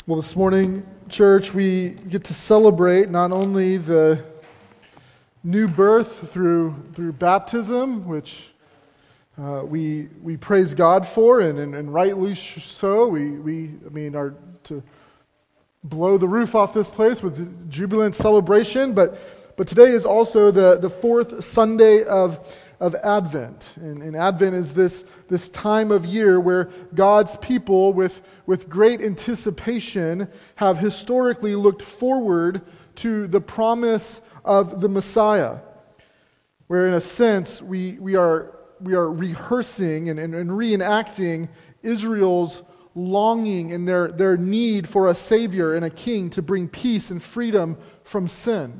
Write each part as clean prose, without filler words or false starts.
Well, this morning, church, we get to celebrate not only the new birth through baptism, which we praise God for, and rightly so. We are to blow the roof off this place with jubilant celebration, but today is also the fourth Sunday of Advent. And Advent is this time of year where God's people, with great anticipation, have historically looked forward to the promise of the Messiah, where in a sense we are rehearsing and reenacting Israel's longing and their need for a Savior and a King to bring peace and freedom from sin.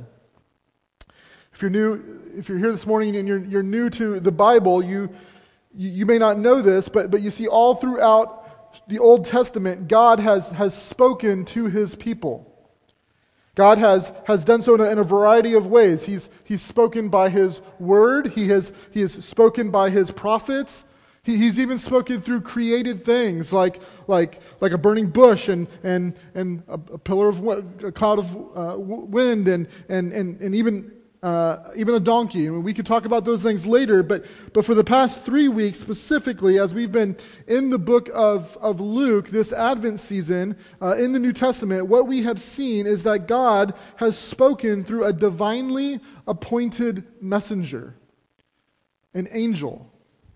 If you're here this morning and you're new to the Bible, you may not know this, but you see all throughout the Old Testament, God has spoken to His people. God has done so in a variety of ways. He's spoken by His Word. He has spoken by His prophets. He's even spoken through created things like a burning bush and a pillar of a cloud of wind and even a donkey. And we could talk about those things later, but for the past 3 weeks specifically, as we've been in the book of Luke, this Advent season, in the New Testament, what we have seen is that God has spoken through a divinely appointed messenger, an angel.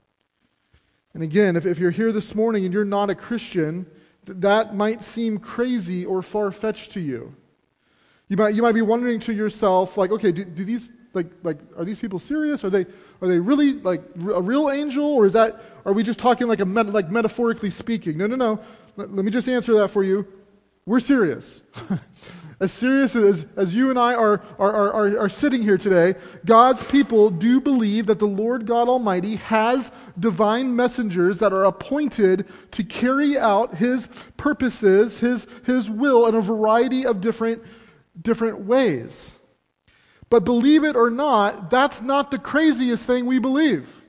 And again, if you're here this morning and you're not a Christian, that might seem crazy or far-fetched to you. You might be wondering to yourself, like, okay, do these are these people serious? Are they really like a real angel, or are we just talking like metaphorically speaking? No. Let me just answer that for you. We're serious. As serious as you and I are sitting here today, God's people do believe that the Lord God Almighty has divine messengers that are appointed to carry out His purposes, His will in a variety of different ways. But believe it or not, that's not the craziest thing we believe.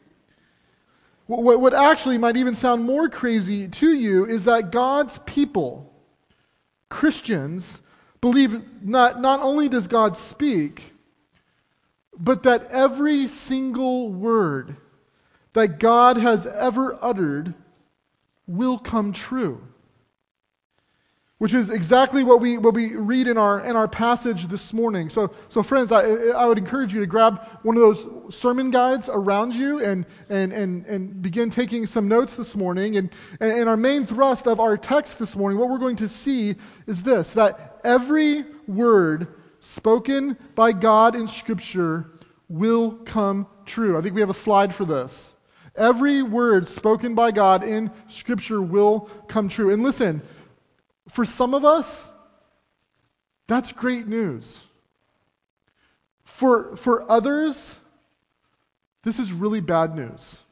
What actually might even sound more crazy to you is that God's people, Christians, believe not only does God speak, but that every single word that God has ever uttered will come true. Which is exactly what we read in our passage this morning. So friends, I would encourage you to grab one of those sermon guides around you and begin taking some notes this morning. And our main thrust of our text this morning, what we're going to see is this: that every word spoken by God in Scripture will come true. I think we have a slide for this. Every word spoken by God in Scripture will come true. And listen, for some of us, that's great news. For others, this is really bad news.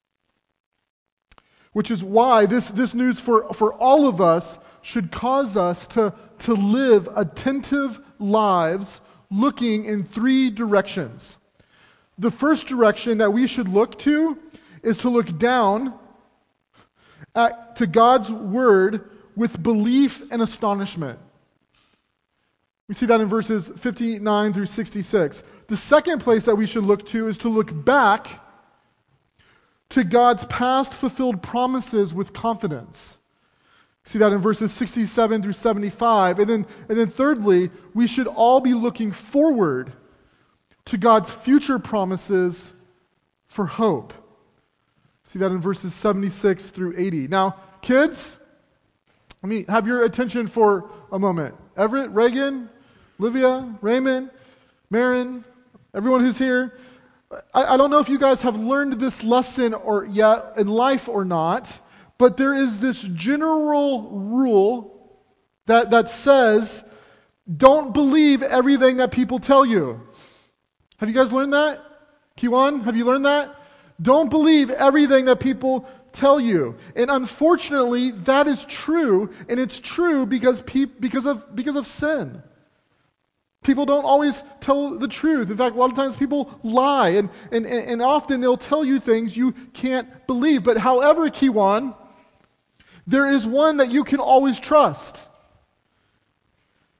Which is why this news for all of us should cause us to live attentive lives looking in 3 directions. The first direction that we should look to is to look down to God's Word with belief and astonishment. We see that in verses 59 through 66. The second place that we should look to is to look back to God's past fulfilled promises with confidence. See that in verses 67 through 75. And then thirdly, we should all be looking forward to God's future promises for hope. See that in verses 76 through 80. Now, kids, let me have your attention for a moment. Everett, Reagan, Olivia, Raymond, Marin, everyone who's here. I don't know if you guys have learned this lesson or yet in life or not, but there is this general rule that says, don't believe everything that people tell you. Have you guys learned that? Kiwan, have you learned that? Don't believe everything that people tell you. And unfortunately, that is true, and it's true because of sin. People don't always tell the truth. In fact, a lot of times people lie, and often they'll tell you things you can't believe. But however, Kiwan, there is one that you can always trust.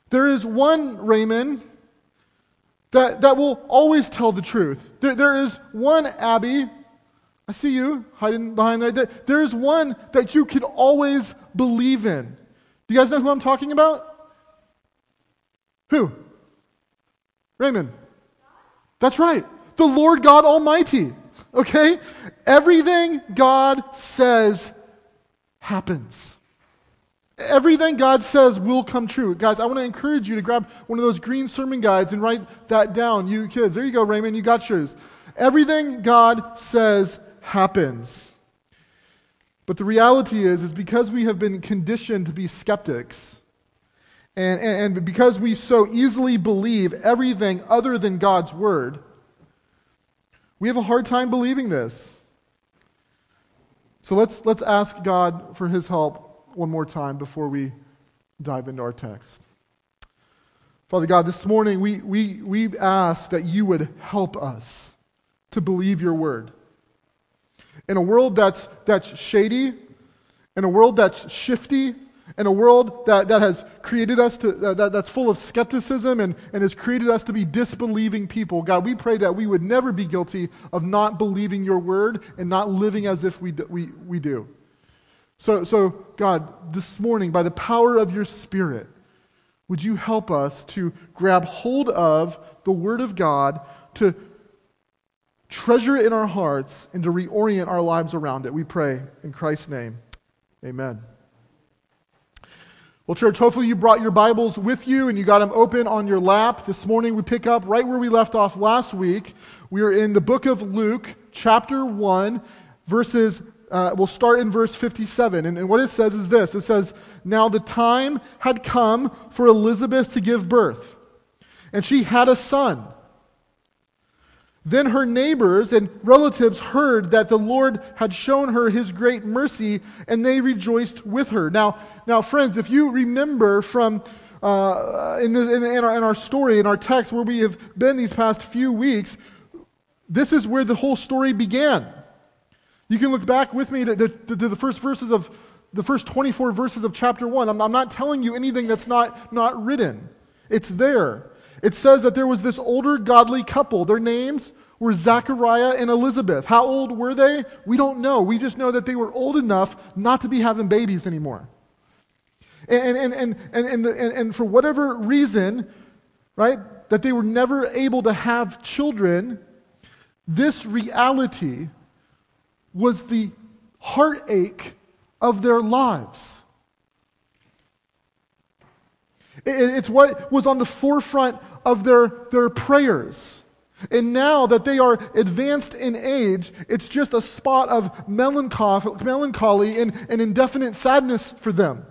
There is one Raymond that will always tell the truth. There is one Abby, I see you hiding behind there. There is one that you can always believe in. Do you guys know who I'm talking about? Who? Raymond. That's right. The Lord God Almighty. Okay? Everything God says happens. Everything God says will come true. Guys, I want to encourage you to grab one of those green sermon guides and write that down. You kids, there you go, Raymond, you got yours. Everything God says happens. But the reality is because we have been conditioned to be skeptics, and because we so easily believe everything other than God's word, we have a hard time believing this. So let's ask God for his help one more time before we dive into our text. Father God, this morning we ask that you would help us to believe your word. In a world that's shady, in a world that's shifty, in a world that has created us to that's full of skepticism and has created us to be disbelieving people, God, we pray that we would never be guilty of not believing your word and not living as if we do. So God, this morning, by the power of your Spirit, would you help us to grab hold of the Word of God, to treasure it in our hearts, and to reorient our lives around it. We pray in Christ's name. Amen. Well, church, hopefully you brought your Bibles with you and you got them open on your lap. This morning we pick up right where we left off last week. We are in the book of Luke, chapter 1, we'll start in verse 57. And what it says is this. It says, "Now the time had come for Elizabeth to give birth, and she had a son. Then her neighbors and relatives heard that the Lord had shown her his great mercy, and they rejoiced with her." Now, friends, if you remember from in our story, in our text, where we have been these past few weeks, this is where the whole story began. You can look back with me to the first 24 verses of chapter 1. I'm not telling you anything that's not written. It's there. It says that there was this older godly couple. Their names were Zachariah and Elizabeth. How old were they? We don't know. We just know that they were old enough not to be having babies anymore. And for whatever reason, right, that they were never able to have children, this reality was the heartache of their lives. It's what was on the forefront of their prayers. And now that they are advanced in age, it's just a spot of melancholy and indefinite sadness for them.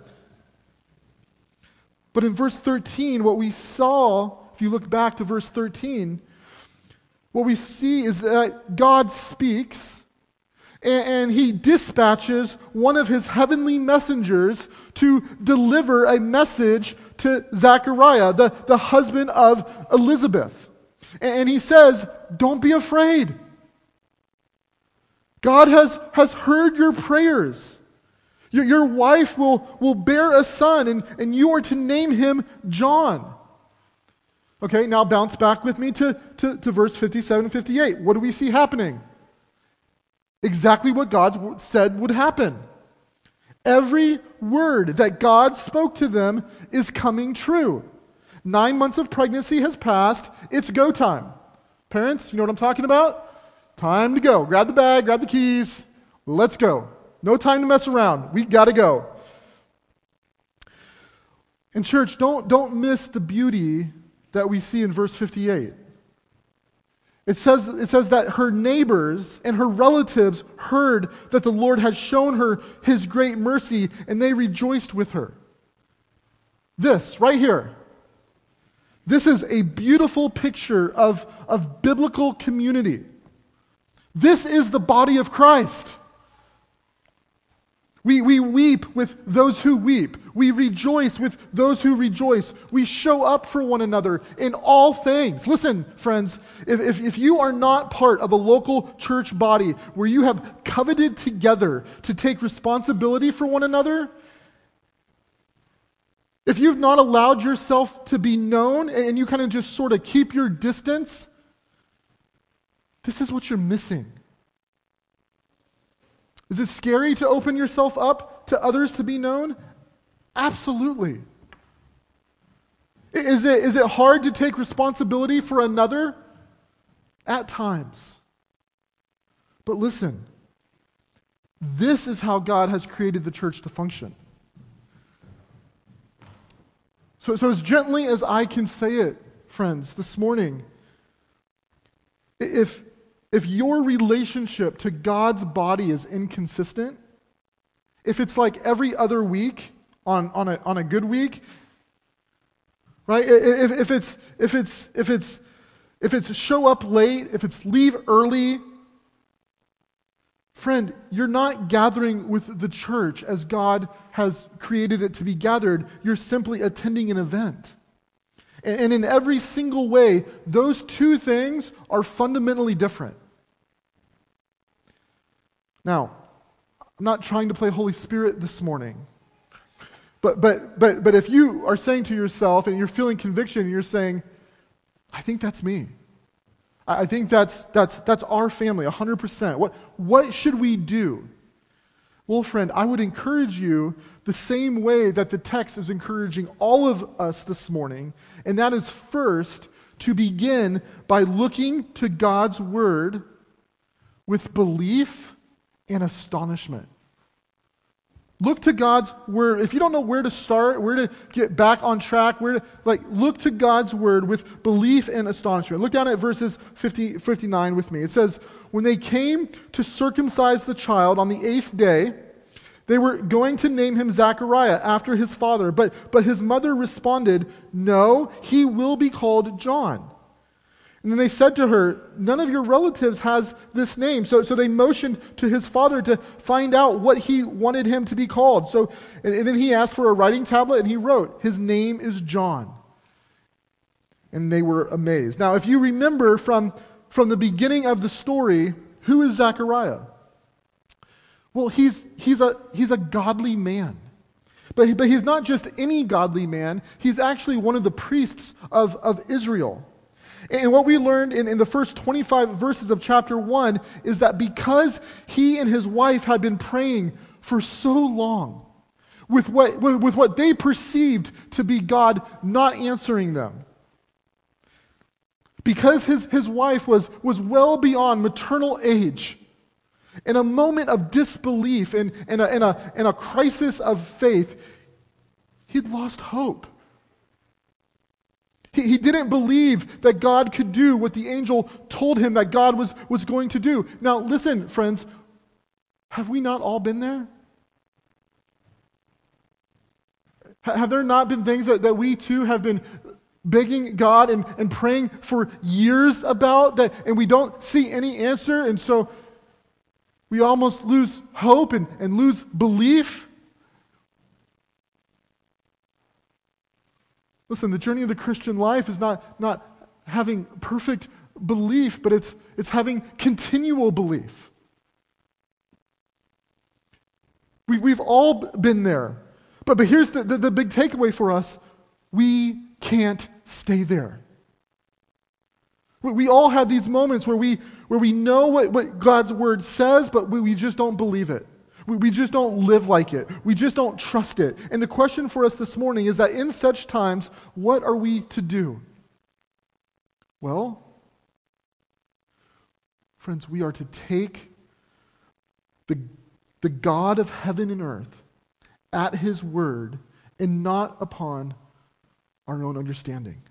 But in verse 13, what we saw, if you look back to verse 13, what we see is that God speaks and he dispatches one of his heavenly messengers to deliver a message to Zachariah, the husband of Elizabeth. And he says, "Don't be afraid. God has heard your prayers. Your wife will bear a son, and you are to name him John." Okay, now bounce back with me to verse 57 and 58. What do we see happening? Exactly what God said would happen. Every word that God spoke to them is coming true. 9 months of pregnancy has passed. It's go time. Parents, you know what I'm talking about? Time to go. Grab the bag, grab the keys. Let's go. No time to mess around. We got to go. And church, don't miss the beauty that we see in verse 58. It says that her neighbors and her relatives heard that the Lord had shown her his great mercy, and they rejoiced with her. This, right here. This is a beautiful picture of biblical community. This is the body of Christ. We weep with those who weep. We rejoice with those who rejoice. We show up for one another in all things. Listen, friends, if you are not part of a local church body where you have coveted together to take responsibility for one another, if you've not allowed yourself to be known and you kind of just sort of keep your distance, this is what you're missing. Is it scary to open yourself up to others to be known? Absolutely. Is it hard to take responsibility for another? At times. But listen, this is how God has created the church to function. So as gently as I can say it, friends, this morning, if your relationship to God's body is inconsistent, if it's like every other week on a good week, right? If it's show up late, if it's leave early, friend, you're not gathering with the church as God has created it to be gathered. You're simply attending an event. And in every single way, those two things are fundamentally different. Now, I'm not trying to play Holy Spirit this morning. But if you are saying to yourself and you're feeling conviction and you're saying, I think that's me. I think that's our family, 100%. What should we do? Well, friend, I would encourage you the same way that the text is encouraging all of us this morning, and that is first to begin by looking to God's word with belief and astonishment. Look to God's word. If you don't know where to start, where to get back on track, look to God's word with belief and astonishment. Look down at verses 59 with me. It says, when they came to circumcise the child on the 8th day, they were going to name him Zechariah after his father. But his mother responded, no, he will be called John. And then they said to her, none of your relatives has this name. So they motioned to his father to find out what he wanted him to be called. And then he asked for a writing tablet and he wrote, his name is John. And they were amazed. Now, if you remember from the beginning of the story, who is Zechariah? Well, he's a godly man. But he's not just any godly man. He's actually one of the priests of Israel. And what we learned in the first 25 verses of chapter 1 is that because he and his wife had been praying for so long with what they perceived to be God not answering them, because his wife was well beyond maternal age, in a moment of disbelief and a crisis of faith, he'd lost hope. He didn't believe that God could do what the angel told him that God was going to do. Now, listen, friends, have we not all been there? Have there not been things that we too have been begging God and praying for years about, and we don't see any answer, and so we almost lose hope and lose belief? Listen, the journey of the Christian life is not having perfect belief, but it's having continual belief. We've all been there. But here's the big takeaway for us. We can't stay there. We all have these moments where we know what God's word says, but we just don't believe it. We just don't live like it. We just don't trust it. And the question for us this morning is that in such times, what are we to do? Well, friends, we are to take the God of heaven and earth at his word and not upon our own understanding.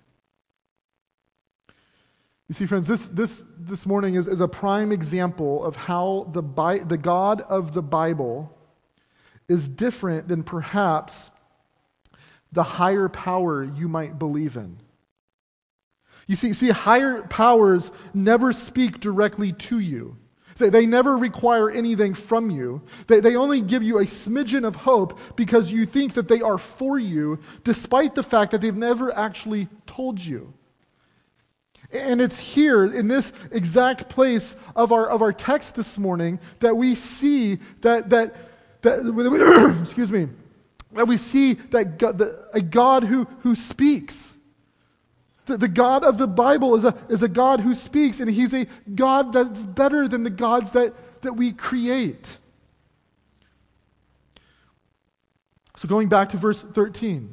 You see, friends, this morning is a prime example of how the God of the Bible is different than perhaps the higher power you might believe in. You see, higher powers never speak directly to you. They never require anything from you. They only give you a smidgen of hope because you think that they are for you, despite the fact that they've never actually told you. And it's here, in this exact place of our text this morning, that we see that excuse me, That we see that a God who speaks. The God of the Bible is a God who speaks, and he's a God that's better than the gods that we create. So going back to verse 13.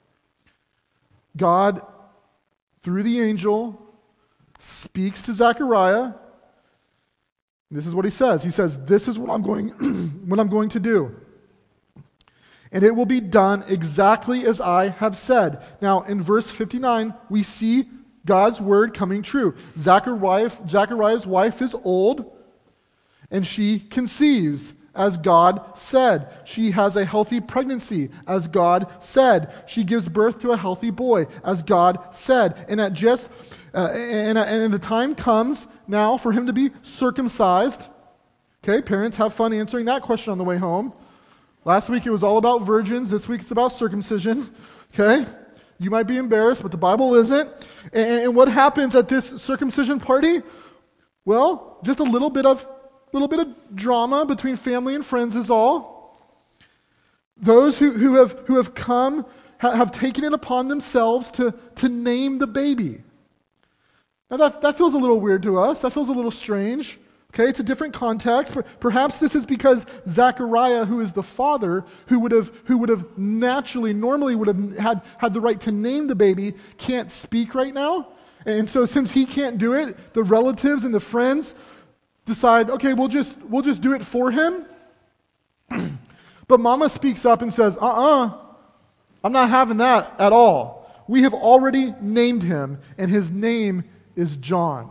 God, through the angel, speaks to Zechariah. This is what he says. He says, "This is what I'm going to do. And it will be done exactly as I have said." Now, in verse 59, we see God's word coming true. Zechariah's wife is old, and she conceives, as God said. She has a healthy pregnancy, as God said. She gives birth to a healthy boy, as God said. And the time comes now for him to be circumcised. Okay, parents, have fun answering that question on the way home. Last week it was all about virgins. This week it's about circumcision. Okay? You might be embarrassed, but the Bible isn't. And what happens at this circumcision party? Well, just a little bit of drama between family and friends is all. Those who have come have taken it upon themselves to name the baby. Now that feels a little weird to us. That feels a little strange. Okay, it's a different context. Perhaps this is because Zechariah, who is the father, who would have normally would have had the right to name the baby, can't speak right now. And so since he can't do it, the relatives and the friends decide, okay, we'll just do it for him. But Mama speaks up and says, I'm not having that at all. We have already named him, and his name is John.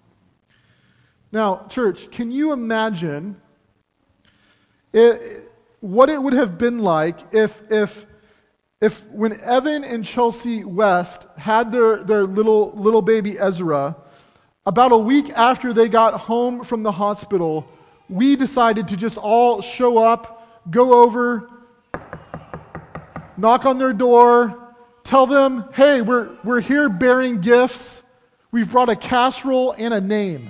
Now, church, can you imagine what it would have been like if when Evan and Chelsea West had their little baby Ezra, about a week after they got home from the hospital, we decided to just all show up, go over, knock on their door, tell them, "Hey, we're here bearing gifts. We've brought a casserole and a name.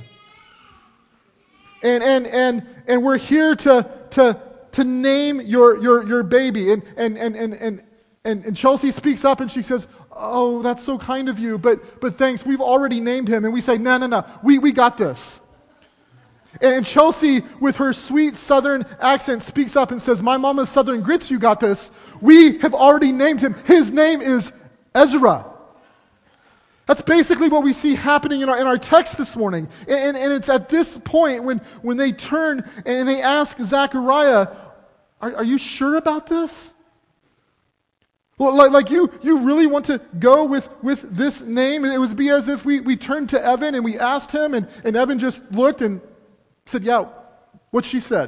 And we're here to name your baby." And Chelsea speaks up and she says, "Oh, that's so kind of you, but thanks, we've already named him." And we say, No, we got this. And Chelsea, with her sweet southern accent, speaks up and says, "My mama's southern grits, you got this. We have already named him. His name is Ezra." That's basically what we see happening in our text this morning. And it's at this point when they turn and they ask Zechariah, are you sure about this? Well, like you really want to go with this name? It would be as if we turned to Evan and we asked him, and Evan just looked and said, "Yeah, what she said."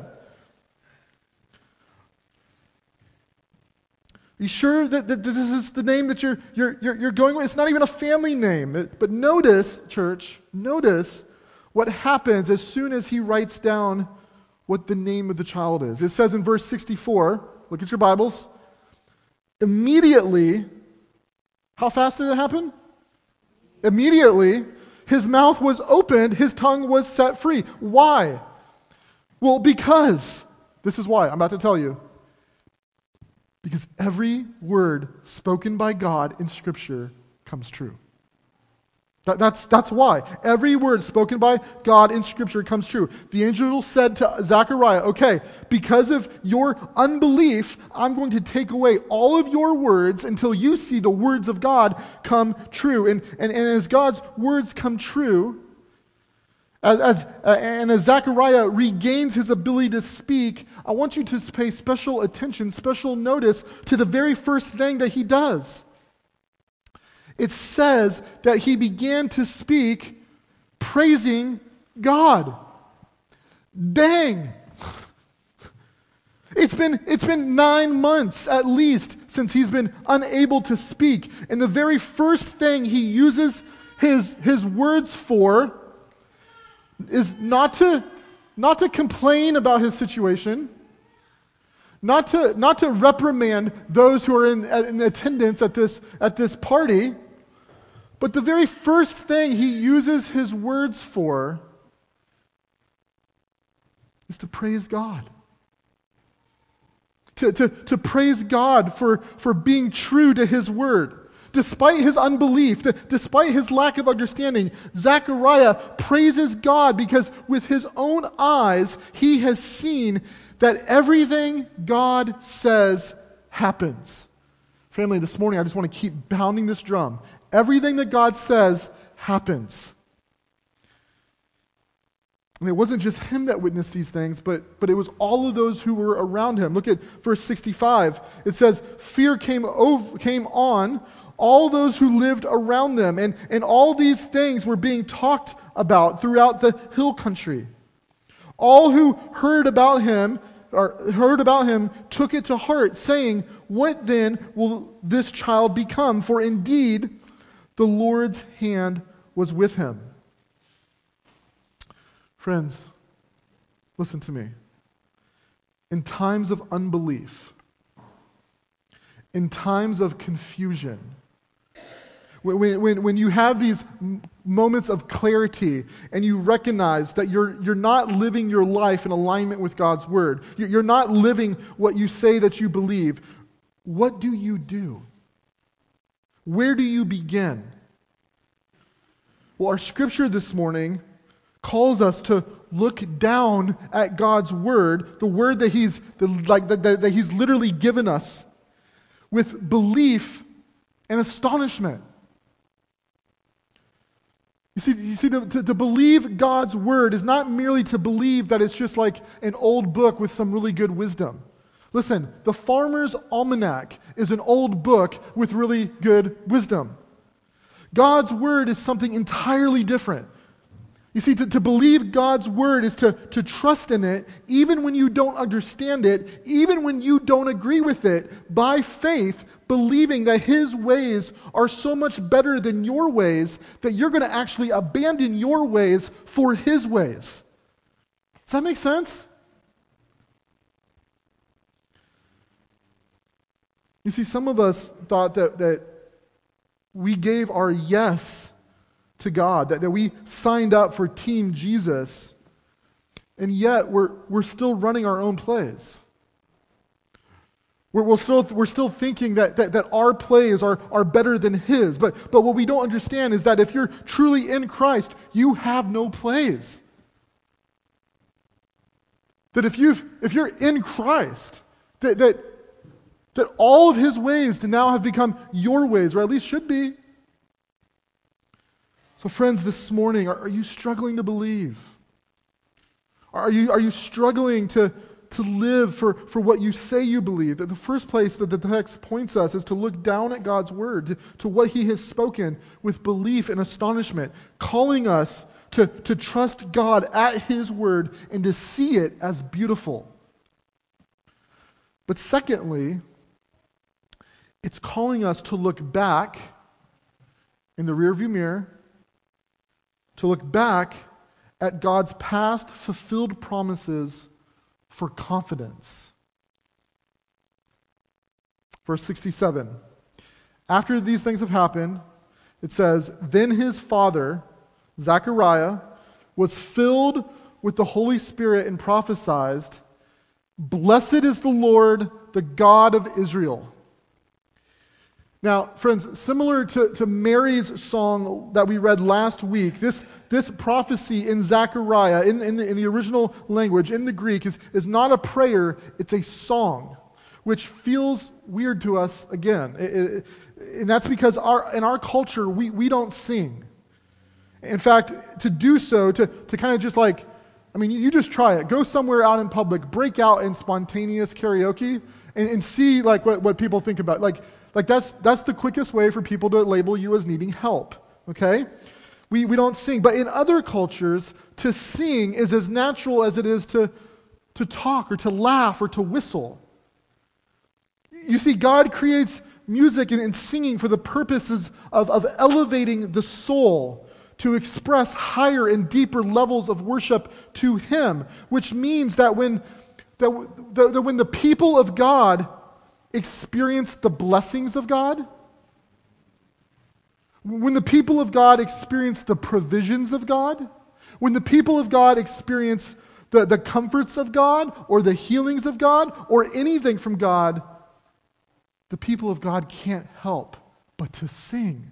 Are you sure that this is the name that you're going with? It's not even a family name. But notice, church, what happens as soon as he writes down what the name of the child is. It says in verse 64, look at your Bibles, immediately, how fast did it happen? Immediately, his mouth was opened, his tongue was set free. Why? Well, because, this is why, I'm about to tell you. Because every word spoken by God in Scripture comes true. That's why. Every word spoken by God in Scripture comes true. The angel said to Zechariah, "Okay, because of your unbelief, I'm going to take away all of your words until you see the words of God come true." And as God's words come true, as Zechariah regains his ability to speak, I want you to pay special attention, special notice to the very first thing that he does. It says that he began to speak praising God. Dang! It's been 9 months at least since he's been unable to speak. And the very first thing he uses his words for is not to complain about his situation, not to reprimand those who are in attendance at this party, but the very first thing he uses his words for is to praise God. to praise God for being true to his word. Despite his unbelief, despite his lack of understanding, Zechariah praises God because with his own eyes, he has seen that everything God says happens. Family, this morning I just want to keep pounding this drum. Everything that God says happens. And it wasn't just him that witnessed these things, but it was all of those who were around him. Look at verse 65. It says, fear came on all those who lived around them, and all these things were being talked about throughout the hill country. All who heard about him took it to heart, saying, what then will this child become? For indeed, the Lord's hand was with him. Friends, listen to me. In times of unbelief, in times of confusion, when you have these moments of clarity and you recognize that you're not living your life in alignment with God's word, you're not living what you say that you believe, what do you do? Where do you begin? Well, our scripture this morning calls us to look down at God's word, the word that He's literally given us, with belief and astonishment. You see, to believe God's word is not merely to believe that it's just like an old book with some really good wisdom. Listen, the Farmer's Almanac is an old book with really good wisdom. God's word is something entirely different. You see, to believe God's word is to trust in it, even when you don't understand it, even when you don't agree with it, by faith, believing that His ways are so much better than your ways that you're going to actually abandon your ways for His ways. Does that make sense? You see, some of us thought that we gave our yes to God, that we signed up for Team Jesus, and yet we're still running our own plays. We're still thinking that our plays are better than His. But what we don't understand is that if you're truly in Christ, you have no plays. That if you're in Christ, that all of His ways now have become your ways, or at least should be. So friends, this morning, are you struggling to believe? Are you struggling to live for what you say you believe? That the first place that the text points us is to look down at God's word, to what He has spoken with belief and astonishment, calling us to trust God at His word and to see it as beautiful. But secondly, it's calling us to look back in the rearview mirror, to look back at God's past fulfilled promises for confidence. Verse 67. After these things have happened, it says, then his father, Zechariah, was filled with the Holy Spirit and prophesied, blessed is the Lord, the God of Israel. Now, friends, similar to Mary's song that we read last week, this prophecy in Zechariah, in the original language, in the Greek, is not a prayer, it's a song, which feels weird to us again. And that's because in our culture, we don't sing. In fact, to do so, to kind of just like, I mean, you just try it. Go somewhere out in public, break out in spontaneous karaoke, and see like what people think about. Like that's the quickest way for people to label you as needing help, okay? We don't sing. But in other cultures, to sing is as natural as it is to talk or to laugh or to whistle. You see, God creates music and singing for the purposes of elevating the soul to express higher and deeper levels of worship to Him, which means that when the people of God experience the blessings of God, when the people of God experience the provisions of God, when the people of God experience the comforts of God or the healings of God or anything from God, the people of God can't help but to sing.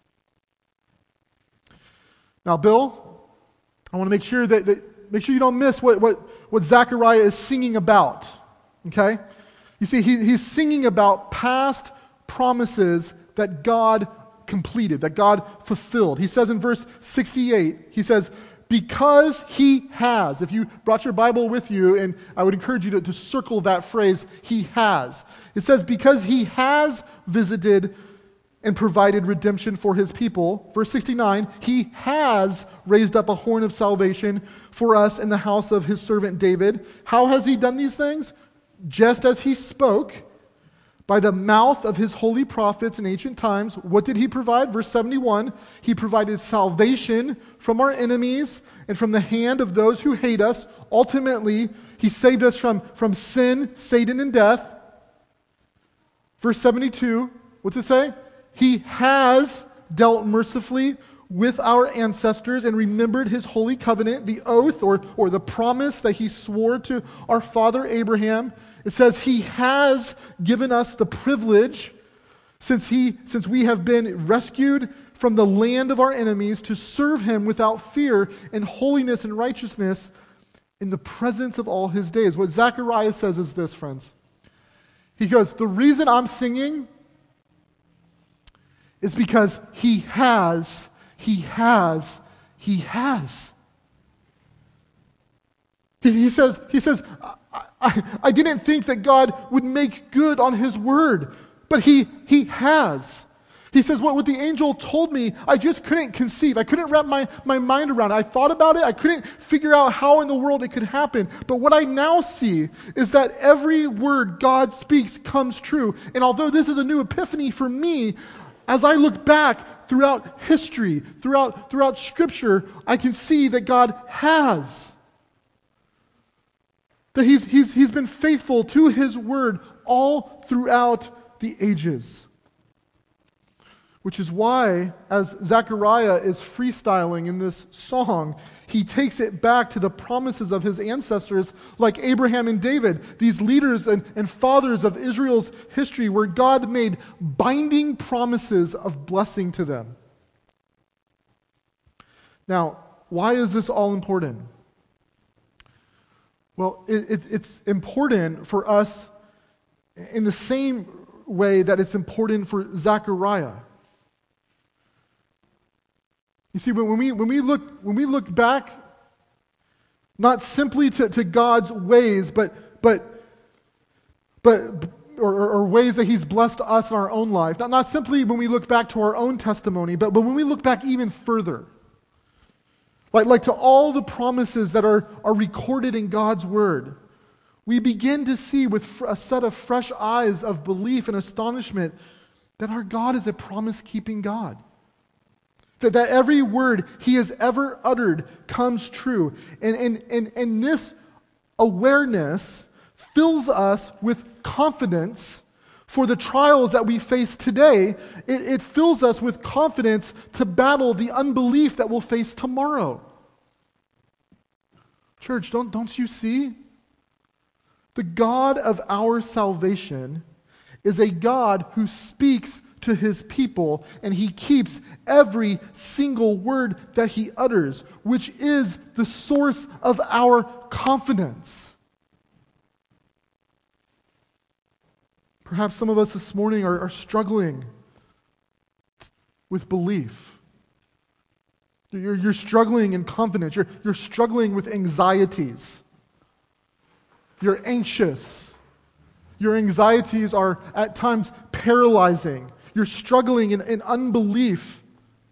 Now, Bill, I want to make sure make sure you don't miss what Zechariah is singing about. Okay? You see, he's singing about past promises that God completed, that God fulfilled. He says in verse 68, he says, because he has. If you brought your Bible with you, and I would encourage you to circle that phrase, he has. It says, because he has visited and provided redemption for his people. Verse 69, he has raised up a horn of salvation for us in the house of his servant David. How has he done these things? Just as he spoke by the mouth of his holy prophets in ancient times. What did he provide? Verse 71, he provided salvation from our enemies and from the hand of those who hate us. Ultimately, he saved us from sin, Satan, and death. Verse 72, what's it say? He has dealt mercifully with our ancestors and remembered his holy covenant, the oath or the promise that he swore to our father Abraham. It says he has given us the privilege, since we have been rescued from the land of our enemies, to serve him without fear in holiness and righteousness in the presence of all his days. What Zechariah says is this, friends. He goes, the reason I'm singing is because he has. He says, I didn't think that God would make good on his word, but he has. He says, what the angel told me, I just couldn't conceive. I couldn't wrap my mind around it. I thought about it. I couldn't figure out how in the world it could happen. But what I now see is that every word God speaks comes true. And although this is a new epiphany for me, as I look back throughout history, throughout Scripture, I can see that God has. That he's been faithful to his word all throughout the ages. Which is why, as Zechariah is freestyling in this song, he takes it back to the promises of his ancestors like Abraham and David, these leaders and fathers of Israel's history, where God made binding promises of blessing to them. Now, why is this all important? Well, it's important for us in the same way that it's important for Zechariah. You see, when we look back, not simply to God's ways, but ways that he's blessed us in our own life, not simply when we look back to our own testimony, but when we look back even further, like to all the promises that are recorded in God's word, we begin to see with a set of fresh eyes of belief and astonishment that our God is a promise-keeping God. That every word he has ever uttered comes true. And this awareness fills us with confidence for the trials that we face today. It fills us with confidence to battle the unbelief that we'll face tomorrow. Church, don't you see? The God of our salvation is a God who speaks to his people, and he keeps every single word that he utters, which is the source of our confidence. Perhaps some of us this morning are struggling with belief. You're struggling in confidence. You're struggling with anxieties. You're anxious. Your anxieties are at times paralyzing. You're struggling in unbelief.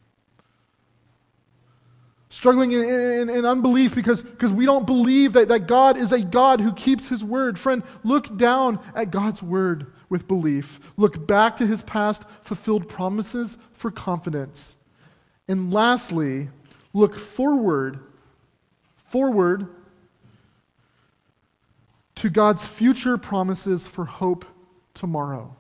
Struggling in unbelief because we don't believe that God is a God who keeps his word. Friend, look down at God's word with belief. Look back to his past fulfilled promises for confidence. And lastly, look forward to God's future promises for hope tomorrow.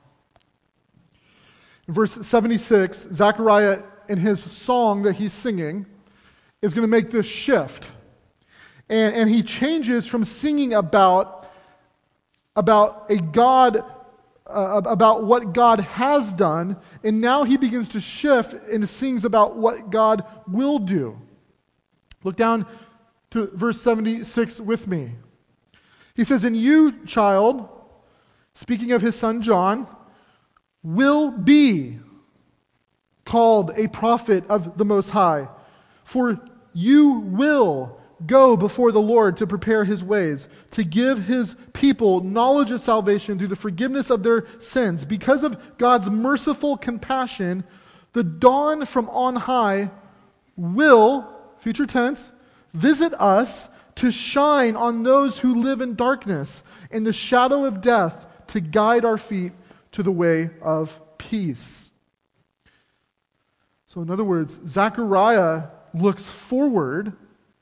In verse 76, Zechariah, in his song that he's singing, is going to make this shift. And he changes from singing about a God, about what God has done, and now he begins to shift and sings about what God will do. Look down to verse 76 with me. He says, "And you, child," speaking of his son John, "will be called a prophet of the Most High, for you will go before the Lord to prepare his ways, to give his people knowledge of salvation through the forgiveness of their sins. Because of God's merciful compassion, the dawn from on high will," future tense, "visit us to shine on those who live in darkness, in the shadow of death, to guide our feet to the way of peace." So in other words, Zechariah looks forward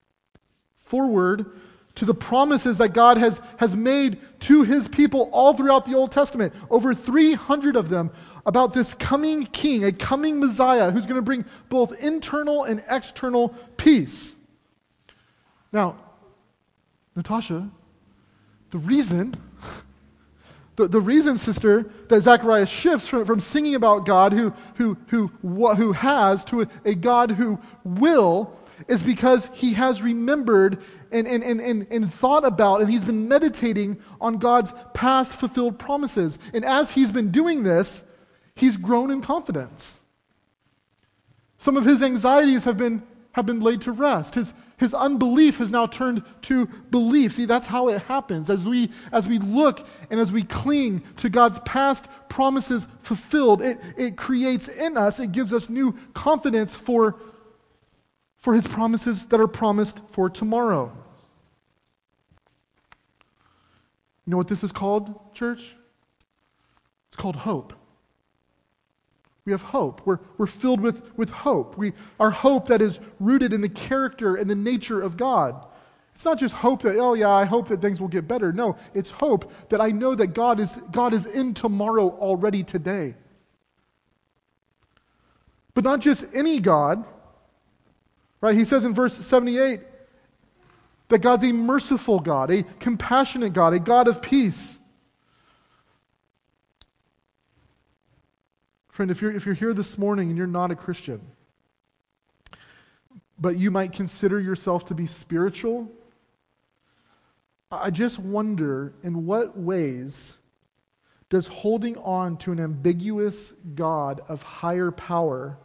to the promises that God has made to his people all throughout the Old Testament, over 300 of them, about this coming king, a coming Messiah who's going to bring both internal and external peace. Now, Natasha, the reason, sister, that Zechariah shifts from singing about God who has to a God who will is because he has remembered and thought about, and he's been meditating on God's past fulfilled promises. And as he's been doing this, he's grown in confidence. Some of his anxieties have been laid to rest. His unbelief has now turned to belief. See, that's how it happens. As we look and as we cling to God's past promises fulfilled, it creates in us, it gives us new confidence for his promises that are promised for tomorrow. You know what this is called, church? It's called hope. We have hope. We're filled with hope. Our hope that is rooted in the character and the nature of God. It's not just hope that, oh yeah, I hope that things will get better. No, it's hope that I know that God is in tomorrow already today. But not just any God, right? He says in verse 78 that God's a merciful God, a compassionate God, a God of peace. Friend, if you're here this morning and you're not a Christian, but you might consider yourself to be spiritual, I just wonder, in what ways does holding on to an ambiguous God of higher power,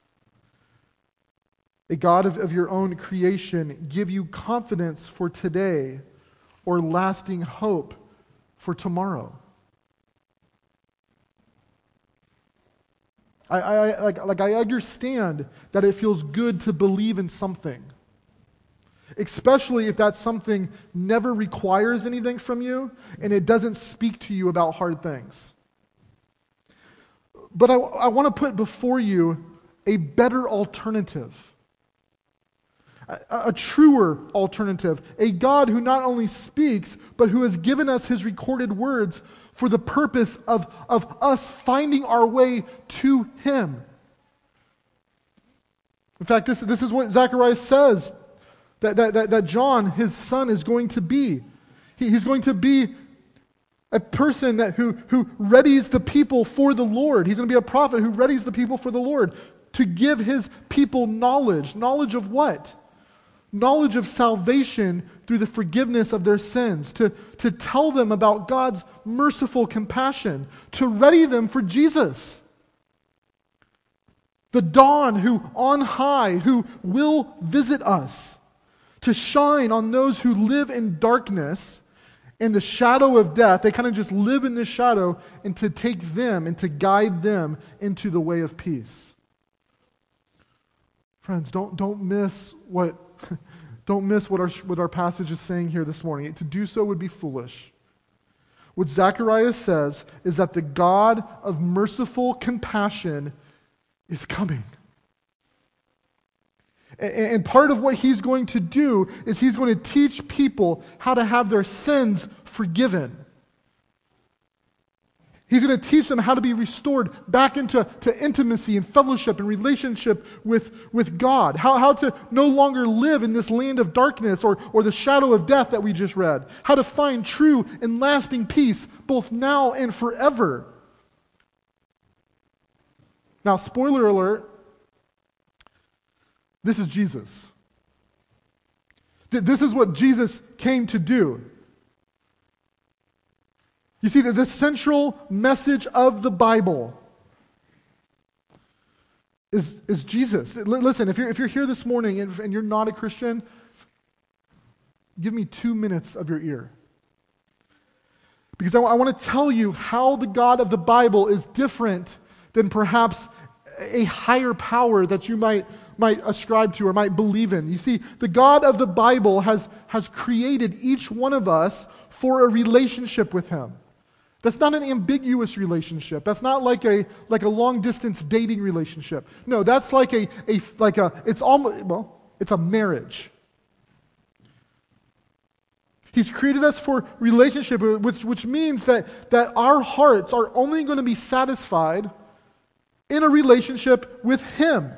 a God of your own creation, give you confidence for today or lasting hope for tomorrow? I understand that it feels good to believe in something, especially if that something never requires anything from you and it doesn't speak to you about hard things. But I want to put before you a better alternative, a truer alternative, a God who not only speaks, but who has given us his recorded words for the purpose of us finding our way to him. In fact, this is what Zechariah says that John, his son, is going to be. He's going to be a person who readies the people for the Lord. He's going to be a prophet who readies the people for the Lord, to give his people knowledge. Knowledge of what? Knowledge of salvation through the forgiveness of their sins, to tell them about God's merciful compassion, to ready them for Jesus. The dawn who on high, who will visit us, to shine on those who live in darkness, in the shadow of death. They kind of just live in this shadow, and to take them and to guide them into the way of peace. Friends, don't miss what our passage is saying here this morning. To do so would be foolish. What Zechariah says is that the God of merciful compassion is coming. And part of what he's going to do is he's going to teach people how to have their sins forgiven. He's going to teach them how to be restored back into intimacy and fellowship and relationship with God. How to no longer live in this land of darkness or the shadow of death that we just read. How to find true and lasting peace both now and forever. Now, spoiler alert, this is Jesus. This is what Jesus came to do. You see, that the central message of the Bible is Jesus. Listen, if you're here this morning and you're not a Christian, give me 2 minutes of your ear. Because I want to tell you how the God of the Bible is different than perhaps a higher power that you might ascribe to or might believe in. You see, the God of the Bible has created each one of us for a relationship with Him. That's not an ambiguous relationship. That's not like a long distance dating relationship. No, that's it's a marriage. He's created us for relationship, which means that our hearts are only going to be satisfied in a relationship with Him.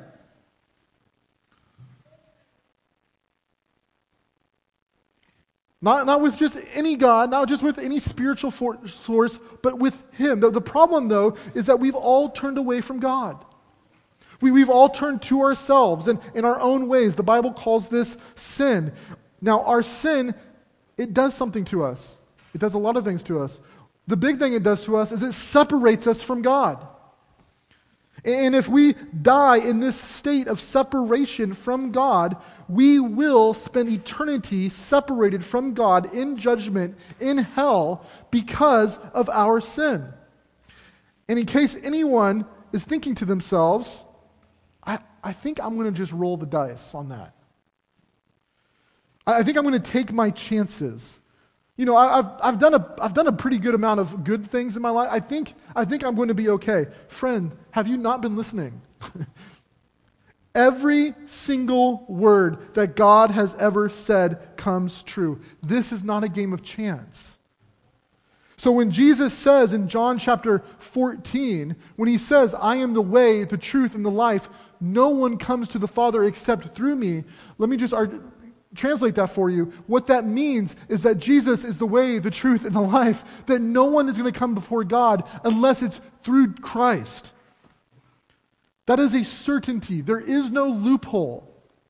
Not with just any God, not just with any spiritual source, but with Him. The problem, though, is that we've all turned away from God. We've all turned to ourselves and in our own ways. The Bible calls this sin. Now, our sin, it does something to us. It does a lot of things to us. The big thing it does to us is it separates us from God. And if we die in this state of separation from God, we will spend eternity separated from God in judgment in hell because of our sin. And in case anyone is thinking to themselves, I think I'm going to just roll the dice on that. I think I'm going to take my chances. You know, I've done a pretty good amount of good things in my life. I think I'm going to be okay. Friend, have you not been listening? Every single word that God has ever said comes true. This is not a game of chance. So when Jesus says in John chapter 14, when He says, I am the way, the truth, and the life, no one comes to the Father except through me, let me just translate that for you. What that means is that Jesus is the way, the truth, and the life, that no one is going to come before God unless it's through Christ. That is a certainty. There is no loophole.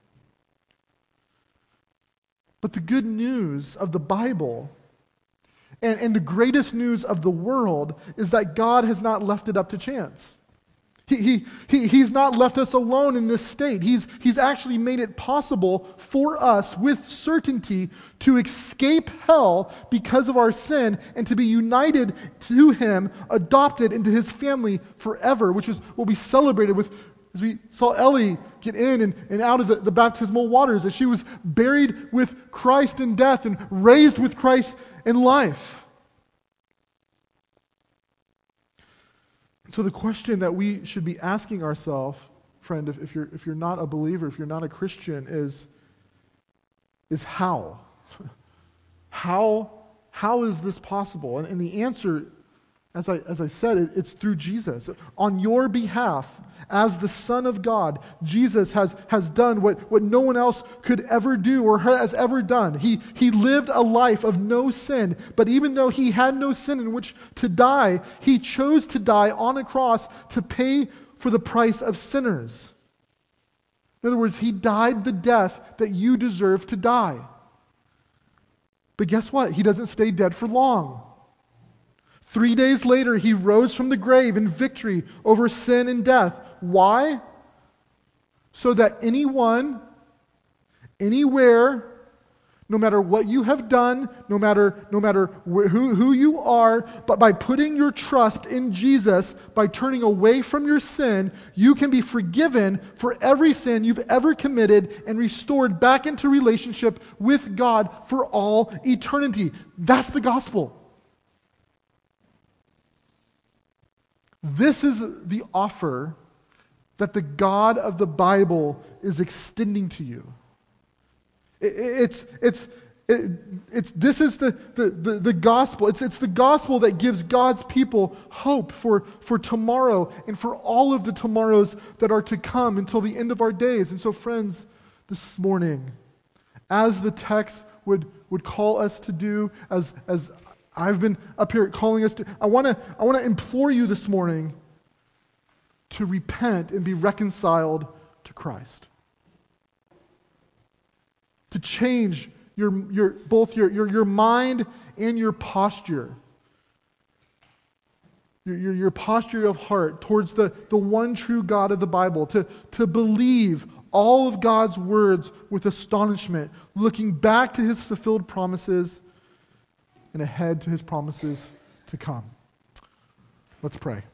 But the good news of the Bible and the greatest news of the world is that God has not left it up to chance. He's not left us alone in this state. He's actually made it possible for us with certainty to escape hell because of our sin and to be united to Him, adopted into His family forever, which is what we celebrated with as we saw Ellie get in and out of the baptismal waters, that she was buried with Christ in death and raised with Christ in life. So the question that we should be asking ourselves, friend, if you're not a believer, if you're not a Christian, is how? How is this possible? And the answer, as I said, it's through Jesus. On your behalf, as the Son of God, Jesus has done what no one else could ever do or has ever done. He lived a life of no sin, but even though He had no sin in which to die, He chose to die on a cross to pay for the price of sinners. In other words, He died the death that you deserve to die. But guess what? He doesn't stay dead for long. 3 days later, He rose from the grave in victory over sin and death. Why? So that anyone, anywhere, no matter what you have done, no matter who you are, but by putting your trust in Jesus, by turning away from your sin, you can be forgiven for every sin you've ever committed and restored back into relationship with God for all eternity. That's the gospel. This is the offer that the God of the Bible is extending to you. It's This is the gospel. It's the gospel that gives God's people hope for tomorrow and for all of the tomorrows that are to come until the end of our days. And so, friends, this morning, as the text would call us to do, as I've been up here calling us to, I want to implore you this morning to repent and be reconciled to Christ. To change both your mind and your posture. Your posture of heart towards the one true God of the Bible. To believe all of God's words with astonishment, looking back to his fulfilled promises and ahead to his promises to come. Let's pray.